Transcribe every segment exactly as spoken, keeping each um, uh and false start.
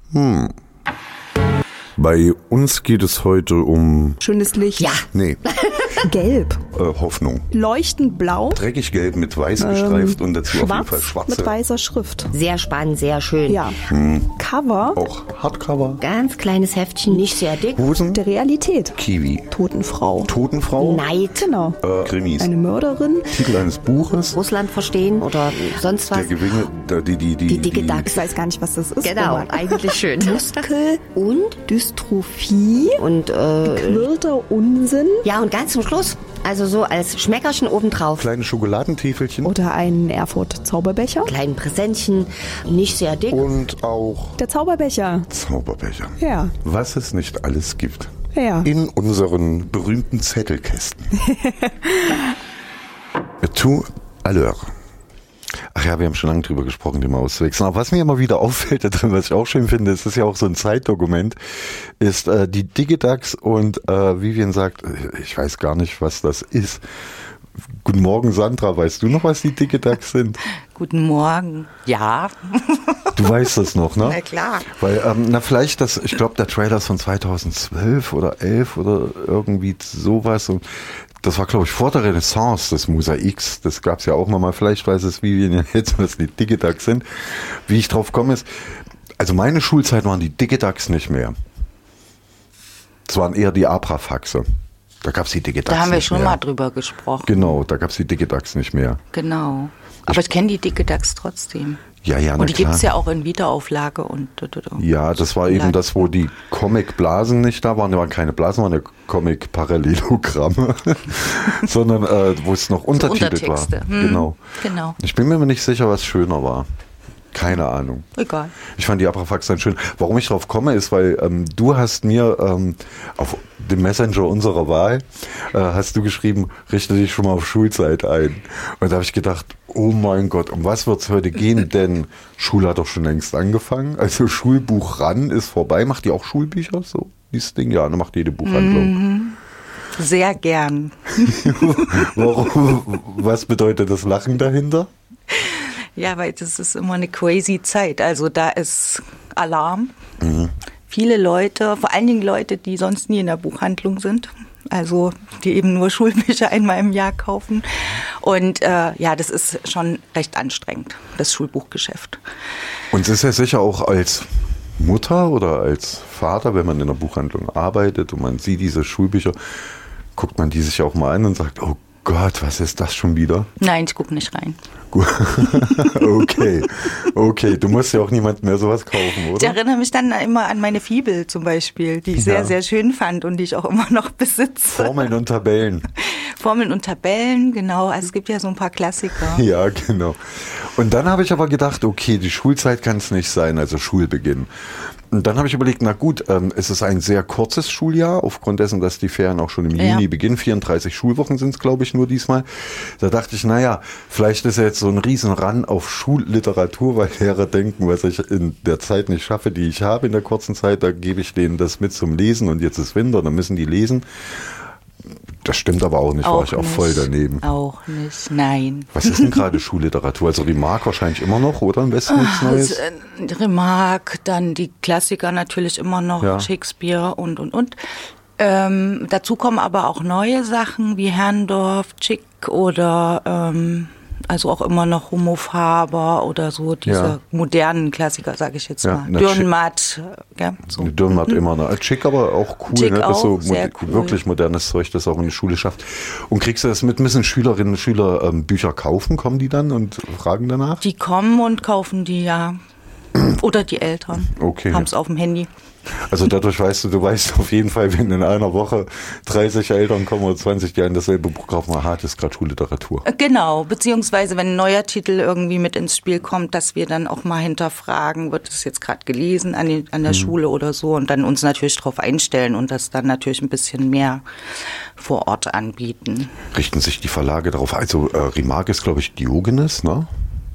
Hm. Bei uns geht es heute um... Schönes Licht. Ja. Nee. Gelb. Äh, Hoffnung. Leuchtend blau. Dreckig gelb mit weiß gestreift ähm, und dazu schwarz auf jeden Fall schwarze. Mit weißer Schrift. Sehr spannend, sehr schön. Ja. Hm. Cover. Auch Hardcover. Ganz kleines Heftchen, nicht sehr dick. Hosen. Der Realität. Kiwi. Totenfrau. Totenfrau. Neid. Genau. Äh, Krimis. Eine Mörderin. Titel eines Buches. Russland verstehen oder sonst was. Der Gewinne, der, die, die, die, Die dicke die, Dachs. Ich weiß gar nicht, was das ist. Genau, Roman. eigentlich schön. Muskel. Und? Dystrophie. Und, äh... Quirlter Unsinn. Ja, und ganz zum Schluss, also so als Schmeckerchen obendrauf. Kleine Schokoladentäfelchen. Oder ein Erfurt-Zauberbecher. Kleinen Präsentchen, nicht sehr dick. Und auch Der Zauberbecher. Zauberbecher. Ja. Was es nicht alles gibt. Ja. In unseren berühmten Zettelkästen. Tout à l'heure. Ach ja, wir haben schon lange drüber gesprochen, die Mauswechsel. Aber was mir immer wieder auffällt da drin, was ich auch schön finde, es ist ja auch so ein Zeitdokument, ist äh, die Digidax und äh, Vivian sagt, ich weiß gar nicht, was das ist. Guten Morgen, Sandra. Weißt du noch, was die Digidax sind? Guten Morgen. Ja. Du weißt das noch, ne? Na klar. Weil, ähm, na vielleicht das, ich glaube, der Trailer ist von zweitausendzwölf oder elf oder irgendwie sowas. Und das war, glaube ich, vor der Renaissance des Mosaiks. Das gab es ja auch nochmal. Vielleicht weiß es Vivian ja jetzt, was die Digidax sind. Wie ich drauf komme ist, also meine Schulzeit waren die Digidax nicht mehr. Es waren eher die Abrafaxe. Da gab es die Digidax nicht mehr. Da haben wir schon mehr. mal drüber gesprochen. Genau, da gab es die Digidax nicht mehr. Genau. Aber ich, ich kenne die Digidax trotzdem. Ja, ja, na Und die klar. gibt es ja auch in Wiederauflage. Und, ja, das war eben das, wo die Comic-Blasen nicht da waren. Da waren keine Blasen, waren ja Comic-Parallelogramme. Sondern äh, wo es noch Untertitel so war. Hm, genau. genau. Ich bin mir aber nicht sicher, was schöner war. Keine Ahnung. Egal. Ich fand die Abrafax dann schön. Warum ich drauf komme, ist, weil ähm, du hast mir ähm, auf dem Messenger unserer Wahl, äh, hast du geschrieben, richte dich schon mal auf Schulzeit ein. Und da habe ich gedacht, oh mein Gott, um was wird es heute gehen? Denn Schule hat doch schon längst angefangen. Also Schulbuch ran ist vorbei. Macht ihr auch Schulbücher? So dieses Ding? Ja, ne, macht jede Buchhandlung. Mhm. Sehr gern. Warum? Was bedeutet das Lachen dahinter? Ja, weil das ist immer eine crazy Zeit. Also da ist Alarm. Mhm. Viele Leute, vor allen Dingen Leute, die sonst nie in der Buchhandlung sind. Also die eben nur Schulbücher einmal im Jahr kaufen. Und äh, ja, das ist schon recht anstrengend, das Schulbuchgeschäft. Und es ist ja sicher auch als Mutter oder als Vater, wenn man in der Buchhandlung arbeitet und man sieht diese Schulbücher, guckt man die sich auch mal an und sagt, oh Gott, was ist das schon wieder? Nein, ich gucke nicht rein. Okay, okay. Du musst ja auch niemand mehr sowas kaufen, oder? Ich erinnere mich dann immer an meine Fibel zum Beispiel, die ich Ja. sehr, sehr schön fand und die ich auch immer noch besitze. Formeln und Tabellen. Formeln und Tabellen, genau. Also es gibt ja so ein paar Klassiker. Ja, genau. Und dann habe ich aber gedacht, okay, die Schulzeit kann es nicht sein, also Schulbeginn. Und dann habe ich überlegt, na gut, ähm, es ist ein sehr kurzes Schuljahr, aufgrund dessen, dass die Ferien auch schon im Ja. Juni beginnen. vierunddreißig Schulwochen sind es, glaube ich, nur diesmal. Da dachte ich, naja, vielleicht ist ja jetzt so ein Riesenrun auf Schulliteratur, weil Lehrer denken, was ich in der Zeit nicht schaffe, die ich habe in der kurzen Zeit, da gebe ich denen das mit zum Lesen und jetzt ist Winter, dann müssen die lesen. Das stimmt aber auch nicht, Auch war ich auch nicht. voll daneben. Auch nicht, nein. Was ist denn gerade Schulliteratur? Also Remarque wahrscheinlich immer noch, oder? Am besten nichts Neues? Also, äh, Remarque, dann die Klassiker natürlich immer noch, Ja. Shakespeare und, und, und. Ähm, dazu kommen aber auch neue Sachen wie Herrndorf, Chick oder ähm, also auch immer noch Homo Faber oder so diese Ja. modernen Klassiker, sage ich jetzt Ja, mal. na, Dürrenmatt, ja, so. Dürrenmatt immer noch. Schick, aber auch cool, Schick ne? Das ist so auch, sehr mod- cool. wirklich modernes Zeug, das auch in die Schule schafft. Und kriegst du das mit, müssen Schülerinnen und Schüler ähm, Bücher kaufen? Kommen die dann und fragen danach? Die kommen und kaufen die, ja. Oder die Eltern Okay. haben es auf dem Handy. Also dadurch weißt du, du weißt auf jeden Fall, wenn in einer Woche dreißig Eltern kommen oder zwanzig, die ein dasselbe Buch kaufen, aha, das ist gerade Schulliteratur. Genau, beziehungsweise wenn ein neuer Titel irgendwie mit ins Spiel kommt, dass wir dann auch mal hinterfragen, wird es jetzt gerade gelesen an, die, an der Mhm. Schule oder so und dann uns natürlich darauf einstellen und das dann natürlich ein bisschen mehr vor Ort anbieten. Richten sich die Verlage darauf? Also äh, Remarque ist, glaube ich, Diogenes, ne?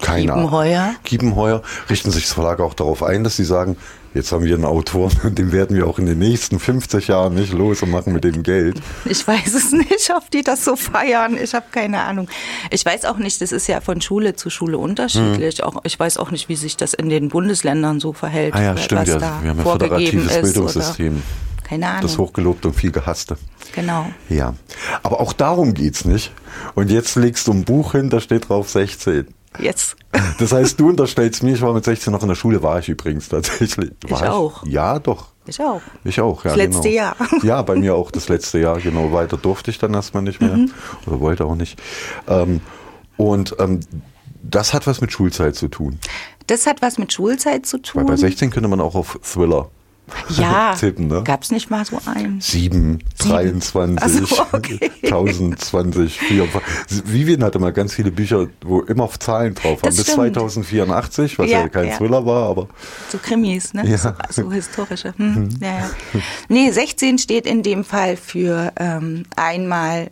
Keine Ahnung. Kiepenheuer. Kiepenheuer. Richten sich das Verlag auch darauf ein, dass sie sagen, jetzt haben wir einen Autoren und den werden wir auch in den nächsten fünfzig Jahren nicht los und machen mit dem Geld. Ich weiß es nicht, ob die das so feiern. Ich habe keine Ahnung. Ich weiß auch nicht, das ist ja von Schule zu Schule unterschiedlich. Hm. Auch, ich weiß auch nicht, wie sich das in den Bundesländern so verhält. Ah ja, stimmt. Ja. Wir haben ein föderatives Bildungssystem. Keine Ahnung. Das hochgelobte und viel gehasste. Genau. Ja, aber auch darum geht's nicht. Und jetzt legst du ein Buch hin, da steht drauf sechzehn. Jetzt. Das heißt, du unterstellst mir, ich war mit sechzehn noch in der Schule, war ich übrigens tatsächlich. War ich auch. Ich? Ja, doch. Ich auch. Ich auch, ja. Das letzte genau. Jahr. Ja, bei mir auch das letzte Jahr, genau. Weiter durfte ich dann erstmal nicht mehr. Mhm. Oder wollte auch nicht. Ähm, und ähm, das hat was mit Schulzeit zu tun. Das hat was mit Schulzeit zu tun. Weil bei sechzehn könnte man auch auf Thriller ja, tippen, ne? Gab es nicht mal so einen? Sieben, dreiundzwanzig, so, okay. tausendzwanzig, vierundzwanzig. Vivian hatte mal ganz viele Bücher, wo immer Zahlen drauf waren. Bis zweitausendvierundachtzig, was ja, ja kein ja. Thriller war, aber... So Krimis, ne? Ja. So, so historische. Hm. Hm. Ja, ja. Nee, sechzehn steht in dem Fall für ähm, einmal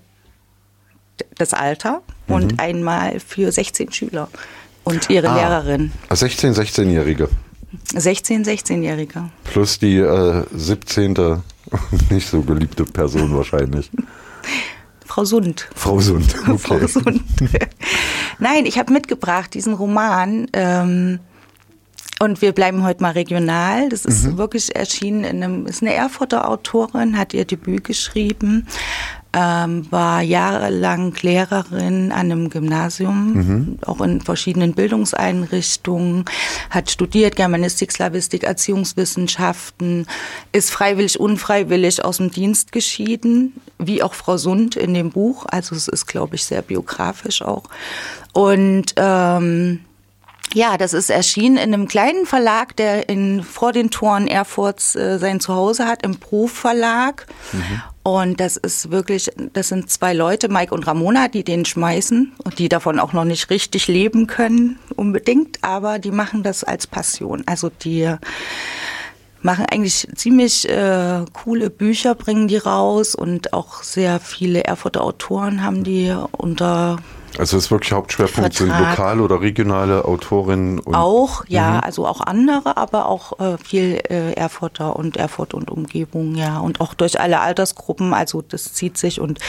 das Alter mhm. und einmal für sechzehn Schüler und ihre ah, Lehrerin. sechzehn, sechzehnjährige. sechzehn, sechzehnjährige. Plus die äh, siebzehnte nicht so geliebte Person wahrscheinlich. Frau Sund. Frau Sund, okay. Frau Sund. Nein, ich habe mitgebracht diesen Roman ähm, und wir bleiben heute mal regional. Das ist mhm. wirklich erschienen in einem, ist eine Erfurter Autorin, hat ihr Debüt geschrieben. Ähm, war jahrelang Lehrerin an einem Gymnasium, mhm. auch in verschiedenen Bildungseinrichtungen, hat studiert Germanistik, Slawistik, Erziehungswissenschaften, ist freiwillig, unfreiwillig aus dem Dienst geschieden, wie auch Frau Sund in dem Buch. Also es ist, glaube ich, sehr biografisch auch. Und ähm, ja, das ist erschienen in einem kleinen Verlag, der in, vor den Toren Erfurts äh, sein Zuhause hat, im Prof Verlag. Mhm. Und das ist wirklich, das sind zwei Leute, Mike und Ramona, die den schmeißen und die davon auch noch nicht richtig leben können unbedingt, aber die machen das als Passion. Also die machen eigentlich ziemlich äh, coole Bücher, bringen die raus und auch sehr viele Erfurter Autoren haben die unter... Also das ist wirklich Hauptschwerpunkt, sind lokale oder regionale Autorinnen? Und auch, ja, mhm. also auch andere, aber auch äh, viel äh, Erfurter und Erfurt und Umgebung, ja. Und auch durch alle Altersgruppen, also das zieht sich. Und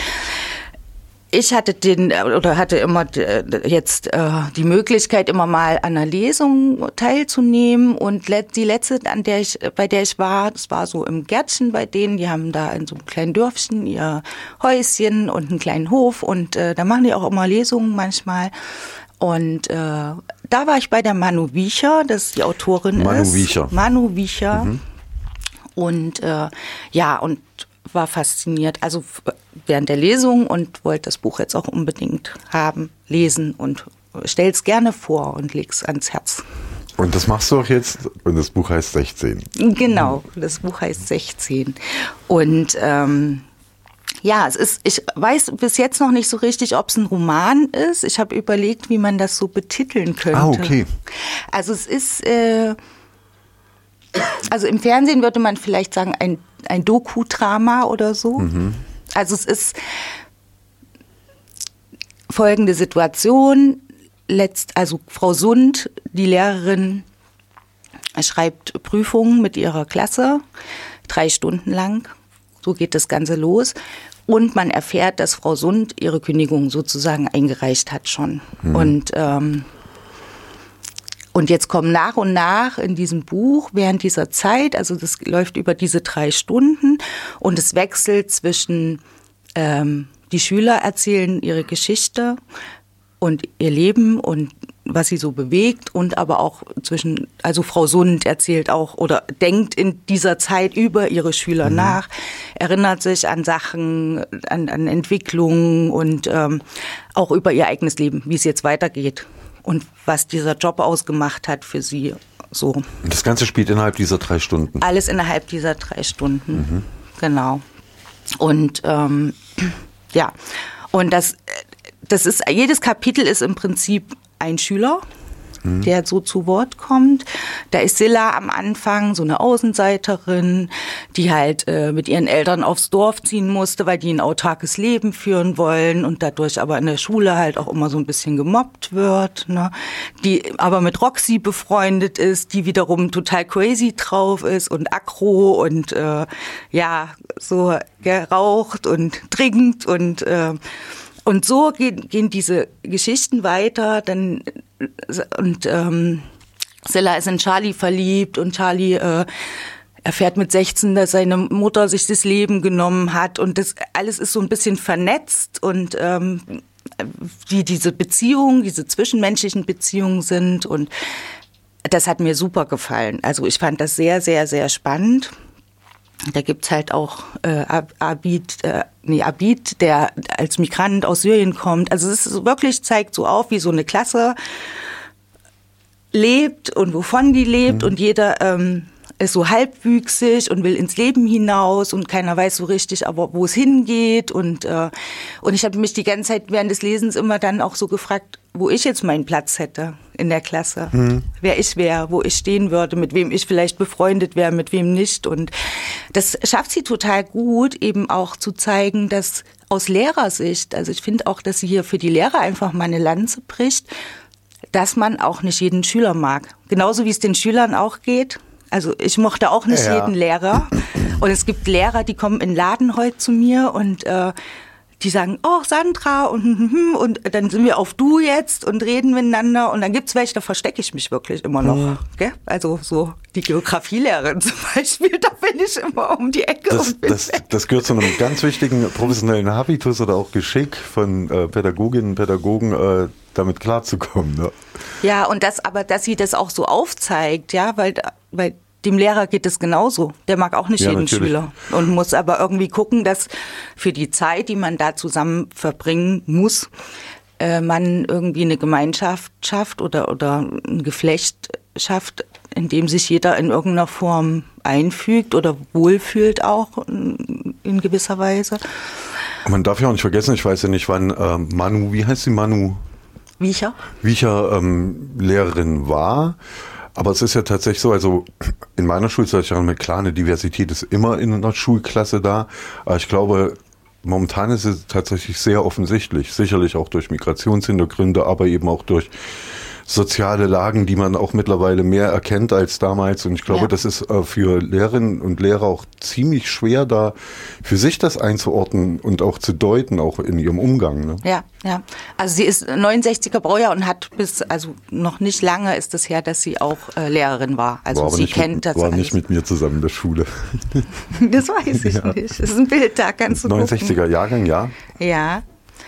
ich hatte den oder hatte immer jetzt äh, die Möglichkeit, immer mal an einer Lesung teilzunehmen. Und die letzte, an der ich, bei der ich war, das war so im Gärtchen bei denen. Die haben da in so einem kleinen Dörfchen ihr Häuschen und einen kleinen Hof. Und äh, da machen die auch immer Lesungen manchmal. Und äh, da war ich bei der Manu Wiecher, das die Autorin Manu ist. Wiecher. Manu Wiecher. Mhm. Und äh, ja, und war fasziniert, also während der Lesung und wollte das Buch jetzt auch unbedingt haben, lesen und stell's gerne vor und leg's ans Herz. Und das machst du auch jetzt und das Buch heißt sechzehn. Genau, das Buch heißt sechzehn. Und ähm, ja, es ist, ich weiß bis jetzt noch nicht so richtig, ob es ein Roman ist. Ich habe überlegt, wie man das so betiteln könnte. Ah, okay. Also es ist, äh, also im Fernsehen würde man vielleicht sagen, ein ein Doku-Drama oder so. Mhm. Also es ist folgende Situation. Letzt, also Frau Sund, die Lehrerin, schreibt Prüfungen mit ihrer Klasse, drei Stunden lang. So geht das Ganze los. Und man erfährt, dass Frau Sund ihre Kündigung sozusagen eingereicht hat schon. Mhm. Und ähm, Und jetzt kommen nach und nach in diesem Buch während dieser Zeit, also das läuft über diese drei Stunden und es wechselt zwischen, ähm, die Schüler erzählen ihre Geschichte und ihr Leben und was sie so bewegt und aber auch zwischen, also Frau Sund erzählt auch oder denkt in dieser Zeit über ihre Schüler mhm. nach, erinnert sich an Sachen, an, an Entwicklungen und ähm, auch über ihr eigenes Leben, wie es jetzt weitergeht. Und was dieser Job ausgemacht hat für sie. So. Und das Ganze spielt innerhalb dieser drei Stunden? Alles innerhalb dieser drei Stunden, mhm. genau. Und ähm, ja, und das, das ist, jedes Kapitel ist im Prinzip ein Schüler. mhm. der so zu Wort kommt. Da ist Silla am Anfang so eine Außenseiterin, die halt äh, mit ihren Eltern aufs Dorf ziehen musste, weil die ein autarkes Leben führen wollen und dadurch aber in der Schule halt auch immer so ein bisschen gemobbt wird, ne? Die aber mit Roxy befreundet ist, die wiederum total crazy drauf ist und aggro und äh, ja, so geraucht und trinkt und äh, und so gehen, gehen diese Geschichten weiter. Dann und ähm, Silla ist in Charlie verliebt und Charlie äh, erfährt mit sechzehn, dass seine Mutter sich das Leben genommen hat und das alles ist so ein bisschen vernetzt und ähm, wie diese Beziehungen, diese zwischenmenschlichen Beziehungen sind und das hat mir super gefallen. Also ich fand das sehr, sehr, sehr spannend. Da gibt's halt auch äh, Abid, äh, nee, Abid, der als Migrant aus Syrien kommt. Also es ist wirklich, zeigt so auf, wie so eine Klasse lebt und wovon die lebt. Mhm. Und jeder ähm, ist so halbwüchsig und will ins Leben hinaus und keiner weiß so richtig, aber wo es hingeht. Und, äh, und ich habe mich die ganze Zeit während des Lesens immer dann auch so gefragt, wo ich jetzt meinen Platz hätte in der Klasse, mhm. wer ich wäre, wo ich stehen würde, mit wem ich vielleicht befreundet wäre, mit wem nicht. Und das schafft sie total gut, eben auch zu zeigen, dass aus Lehrersicht, also ich finde auch, dass sie hier für die Lehrer einfach mal eine Lanze bricht, dass man auch nicht jeden Schüler mag. Genauso wie es den Schülern auch geht. Also ich mochte auch nicht ja. jeden Lehrer. Und es gibt Lehrer, die kommen in den Laden heute zu mir und äh, die sagen, oh Sandra und und dann sind wir auf du jetzt und reden miteinander und dann gibt's welche, da verstecke ich mich wirklich immer noch. Ja. Gell? Also so die Geografielehrerin zum Beispiel, da bin ich immer um die Ecke. Das, und bin das, das gehört zu einem ganz wichtigen professionellen Habitus oder auch Geschick von äh, Pädagoginnen und Pädagogen, äh, damit klarzukommen. Ne? Ja, und das, aber dass sie das auch so aufzeigt, ja, weil, weil dem Lehrer geht es genauso. Der mag auch nicht ja, jeden natürlich. Schüler und muss aber irgendwie gucken, dass für die Zeit, die man da zusammen verbringen muss, äh, man irgendwie eine Gemeinschaft schafft oder, oder ein Geflecht schafft, in dem sich jeder in irgendeiner Form einfügt oder wohlfühlt auch in, in gewisser Weise. Man darf ja auch nicht vergessen, ich weiß ja nicht, wann äh, Manu, wie heißt sie, Manu? Wiecher? Wiecher ähm, Lehrerin war. Aber es ist ja tatsächlich so, also in meiner Schulzeit, klar, eine Diversität ist immer in einer Schulklasse da. Aber ich glaube, momentan ist es tatsächlich sehr offensichtlich. Sicherlich auch durch Migrationshintergründe, aber eben auch durch soziale Lagen, die man auch mittlerweile mehr erkennt als damals. Und ich glaube, ja. das ist äh, für Lehrerinnen und Lehrer auch ziemlich schwer, da für sich das einzuordnen und auch zu deuten, auch in ihrem Umgang. Ne? Ja, ja. Also sie ist neunundsechziger Baujahr und hat bis, also noch nicht lange ist es her, dass sie auch äh, Lehrerin war. Also war sie kennt mit, das War alles. nicht mit mir zusammen in der Schule. Das weiß ich ja. nicht. Das ist ein Bild, da kannst du neunundsechziger gucken. Jahrgang, ja. Ja.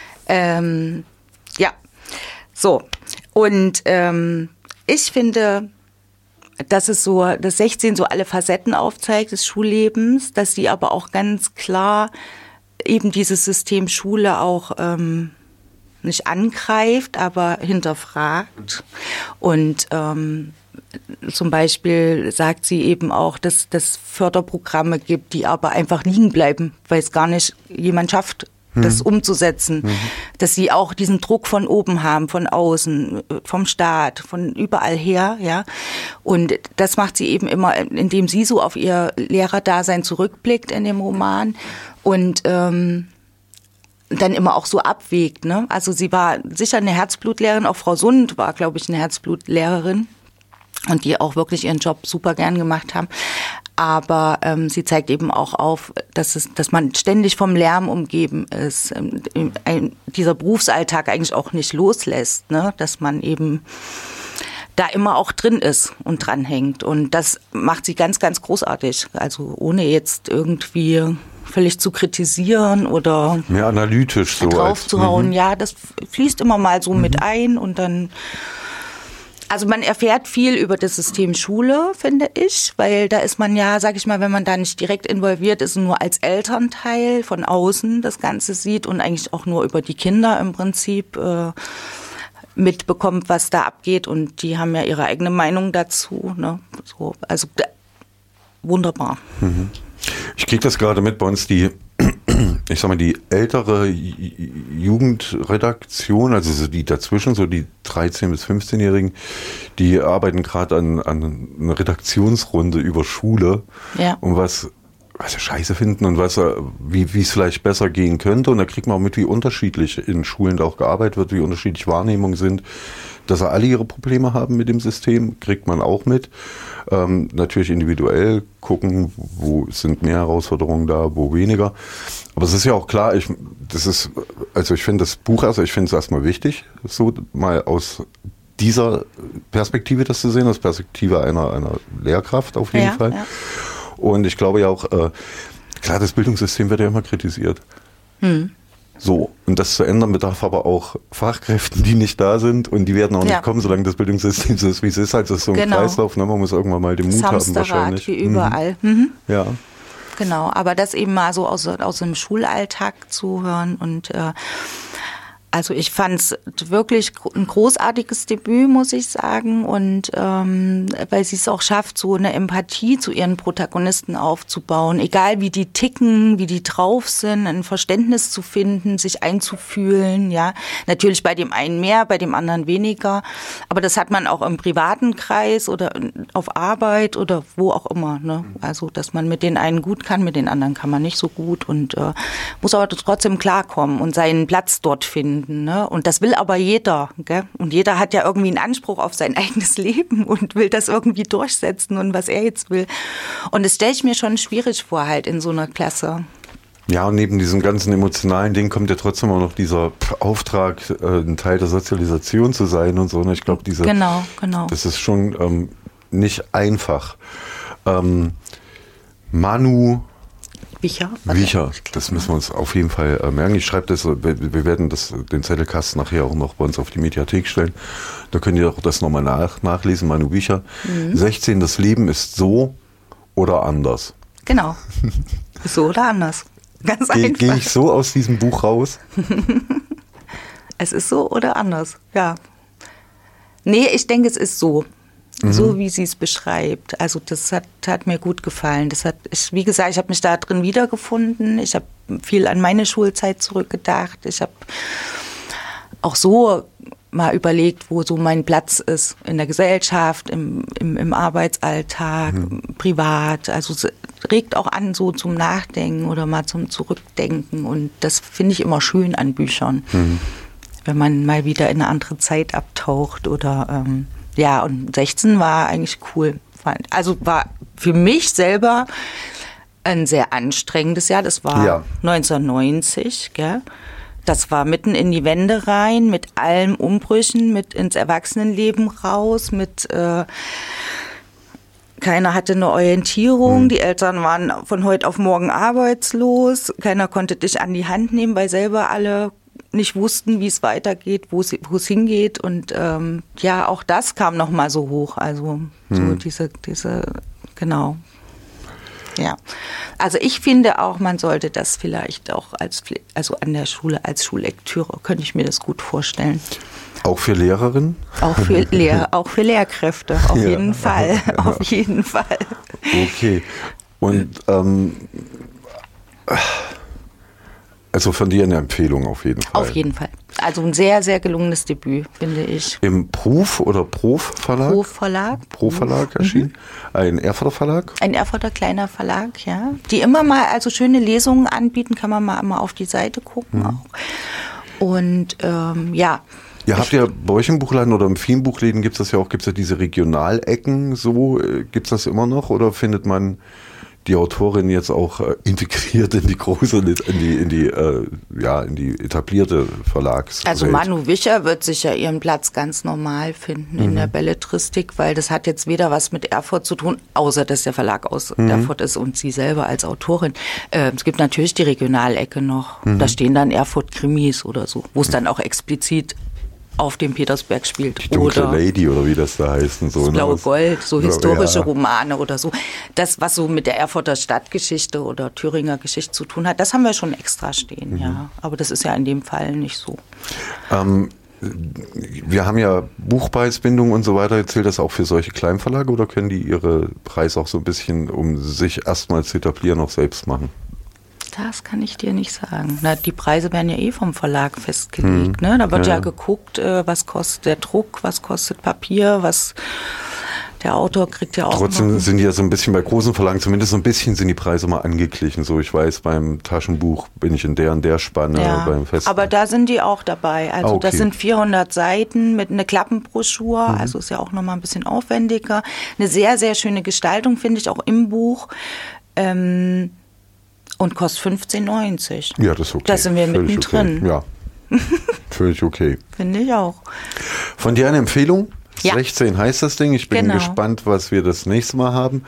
Ähm, ja. So. Und ähm, ich finde, dass es so, dass sechzehn so alle Facetten aufzeigt des Schullebens, dass sie aber auch ganz klar eben dieses System Schule auch ähm, nicht angreift, aber hinterfragt. Und ähm, zum Beispiel sagt sie eben auch, dass es Förderprogramme gibt, die aber einfach liegen bleiben, weil es gar nicht jemand schafft, das mhm. umzusetzen, mhm. dass sie auch diesen Druck von oben haben, von außen, vom Staat, von überall her, ja. Und das macht sie eben immer, indem sie so auf ihr Lehrerdasein zurückblickt in dem Roman und ähm, dann immer auch so abwägt, ne. Also sie war sicher eine Herzblutlehrerin, auch Frau Sund war, glaube ich, eine Herzblutlehrerin und die auch wirklich ihren Job super gern gemacht haben. Aber ähm, sie zeigt eben auch auf, dass es, dass man ständig vom Lärm umgeben ist, ähm, ein, dieser Berufsalltag eigentlich auch nicht loslässt, ne? Dass man eben da immer auch drin ist und dranhängt. Und das macht sie ganz, ganz großartig. Also ohne jetzt irgendwie völlig zu kritisieren oder mehr analytisch so draufzuhauen. Mhm. Ja, das fließt immer mal so mhm. mit ein und dann. Also man erfährt viel über das System Schule, finde ich, weil da ist man ja, sag ich mal, wenn man da nicht direkt involviert ist und nur als Elternteil von außen das Ganze sieht und eigentlich auch nur über die Kinder im Prinzip äh, mitbekommt, was da abgeht und die haben ja ihre eigene Meinung dazu. Ne? So, also da, wunderbar. Ich kriege das gerade mit bei uns, die ich sag mal, die ältere Jugendredaktion, also so die dazwischen, so die dreizehn- bis fünfzehnjährigen, die arbeiten gerade an, an einer Redaktionsrunde über Schule Ja. und was, was sie scheiße finden und was, wie, wie es vielleicht besser gehen könnte. Und da kriegt man auch mit, wie unterschiedlich in Schulen da auch gearbeitet wird, wie unterschiedlich Wahrnehmungen sind. Dass sie alle ihre Probleme haben mit dem System, kriegt man auch mit. Ähm, natürlich individuell gucken, wo sind mehr Herausforderungen da, wo weniger. Aber es ist ja auch klar, ich, das ist, also ich finde das Buch, also ich finde es erstmal wichtig, so mal aus dieser Perspektive das zu sehen, aus Perspektive einer, einer Lehrkraft auf jeden Ja, Fall. ja. Und ich glaube ja auch, äh, klar, das Bildungssystem wird ja immer kritisiert. Hm. So, und das zu ändern bedarf aber auch Fachkräften, die nicht da sind und die werden auch Ja. nicht kommen, solange das Bildungssystem so ist, wie es ist. Halt, das ist so ein Genau. Kreislauf, ne? Man muss irgendwann mal den Das Mut haben Hamsterrad wahrscheinlich. wie überall. Mhm. Mhm. Ja. Genau, aber das eben mal so aus, aus dem Schulalltag zu hören und äh, also ich fand es wirklich ein großartiges Debüt, muss ich sagen, und ähm, weil sie es auch schafft, so eine Empathie zu ihren Protagonisten aufzubauen, egal wie die ticken, wie die drauf sind, ein Verständnis zu finden, sich einzufühlen, ja, natürlich bei dem einen mehr, bei dem anderen weniger, aber das hat man auch im privaten Kreis oder auf Arbeit oder wo auch immer, ne? Also dass man mit den einen gut kann, mit den anderen kann man nicht so gut und äh, muss aber trotzdem klarkommen und seinen Platz dort finden. Ne? Und das will aber jeder. Gell? Und jeder hat ja irgendwie einen Anspruch auf sein eigenes Leben und will das irgendwie durchsetzen und was er jetzt will. Und das stelle ich mir schon schwierig vor, halt in so einer Klasse. Ja, und neben diesem ganzen emotionalen Ding kommt ja trotzdem auch noch dieser Auftrag, äh, ein Teil der Sozialisation zu sein und so. Und ich glaube, diese, Genau, genau. das ist schon ähm, nicht einfach. Ähm, Manu Wicher? Wicher, das müssen wir uns auf jeden Fall äh, merken. Ich schreibe das, wir, wir werden das, den Zettelkasten nachher auch noch bei uns auf die Mediathek stellen. Da könnt ihr auch das nochmal nach, nachlesen, Manu Wicher. Mhm. sechzehn, das Leben ist so oder anders. Genau. So oder anders. Ganz Ge- einfach. Gehe ich so aus diesem Buch raus? Es ist so oder anders, ja. Nee, ich denke, es ist so. So wie sie es beschreibt. Also das hat, hat mir gut gefallen. Das hat, ich, wie gesagt, ich habe mich da drin wiedergefunden. Ich habe viel an meine Schulzeit zurückgedacht. Ich habe auch so mal überlegt, wo so mein Platz ist in der Gesellschaft, im, im, im Arbeitsalltag, mhm. privat. Also es regt auch an so zum Nachdenken oder mal zum Zurückdenken. Und das finde ich immer schön an Büchern, mhm. wenn man mal wieder in eine andere Zeit abtaucht oder ähm, ja, und sechzehn war eigentlich cool. Also war für mich selber ein sehr anstrengendes Jahr. Das war ja. neunzehnhundertneunzig, gell? Das war mitten in die Wende rein, mit allen Umbrüchen, mit ins Erwachsenenleben raus, mit äh, keiner hatte eine Orientierung, mhm. die Eltern waren von heute auf morgen arbeitslos, keiner konnte dich an die Hand nehmen, weil selber alle nicht wussten, wie es weitergeht, wo es, wo es hingeht. Und ähm, ja, auch das kam noch mal so hoch. Also so hm. diese, diese, genau. Ja. Also ich finde auch, man sollte das vielleicht auch als, also an der Schule als Schullektüre, könnte ich mir das gut vorstellen. Auch für Lehrerinnen? Auch für Lehr, auch für Lehrkräfte, auf ja. jeden Fall, auf jeden Fall. Okay. Und ähm, also von dir eine Empfehlung auf jeden Fall. Auf jeden Fall. Also ein sehr, sehr gelungenes Debüt, finde ich. Im Proof oder Prof Verlag? Prof Verlag. Prof Verlag erschienen. Mhm. Ein Erfurter Verlag? Ein Erfurter kleiner Verlag, ja. Die immer mal also schöne Lesungen anbieten, kann man mal, mal auf die Seite gucken mhm. auch. Und ähm, ja. Ihr habt ja bei euch im Buchladen oder in vielen Buchläden gibt es das ja auch, gibt es ja diese Regionalecken so, gibt es das immer noch oder findet man die Autorin jetzt auch äh, integriert in die große, in die, in die, äh, ja, in die etablierte Verlagswelt? Also Manu Wicher wird sicher ihren Platz ganz normal finden mhm. in der Belletristik, weil das hat jetzt weder was mit Erfurt zu tun, außer dass der Verlag aus mhm. Erfurt ist und sie selber als Autorin. Äh, es gibt natürlich die Regionalecke noch. Mhm. Da stehen dann Erfurt-Krimis oder so, wo es dann auch explizit auf dem Petersberg spielt. Die dunkle oder Lady oder wie das da heißt. Und so, das blaue ne? Gold, so ja, historische ja. Romane oder so. Das, was so mit der Erfurter Stadtgeschichte oder Thüringer Geschichte zu tun hat, das haben wir schon extra stehen, mhm. ja. Aber das ist ja in dem Fall nicht so. Ähm, wir haben ja Buchpreisbindung und so weiter. Zählt das auch für solche Kleinverlage oder können die ihre Preise auch so ein bisschen, um sich erstmal zu etablieren, auch selbst machen? Das kann ich dir nicht sagen. Na, die Preise werden ja eh vom Verlag festgelegt. Mhm. Ne? Da wird ja, ja geguckt, äh, was kostet der Druck, was kostet Papier, was der Autor kriegt ja auch. Trotzdem sind die ja so ein bisschen bei großen Verlagen, zumindest so ein bisschen sind die Preise mal angeglichen. So, ich weiß, beim Taschenbuch bin ich in der und der Spanne. Ja, beim Fest aber da sind die auch dabei. Also ah, okay. Das sind vierhundert Seiten mit einer Klappenbroschur. Mhm. Also ist ja auch nochmal ein bisschen aufwendiger. Eine sehr, sehr schöne Gestaltung, finde ich, auch im Buch. Ähm, und kostet fünfzehn neunzig. Ja, das ist okay. Da sind wir Völlig mittendrin. Okay. Ja, völlig okay. Finde ich auch. Von dir eine Empfehlung? Ja. sechzehn heißt das Ding. Ich bin genau. gespannt, was wir das nächste Mal haben.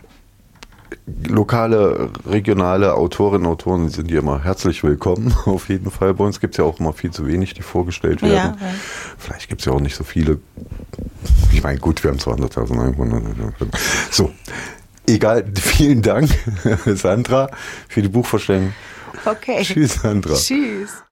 Lokale, regionale Autorinnen und Autoren sind hier immer herzlich willkommen, auf jeden Fall. Bei uns gibt es ja auch immer viel zu wenig, die vorgestellt werden. Ja, ja. Vielleicht gibt es ja auch nicht so viele. Ich meine, gut, wir haben zweihunderttausend Einwohner. So, egal. Vielen Dank, Sandra, für die Buchvorstellung. Okay. Tschüss, Sandra. Tschüss.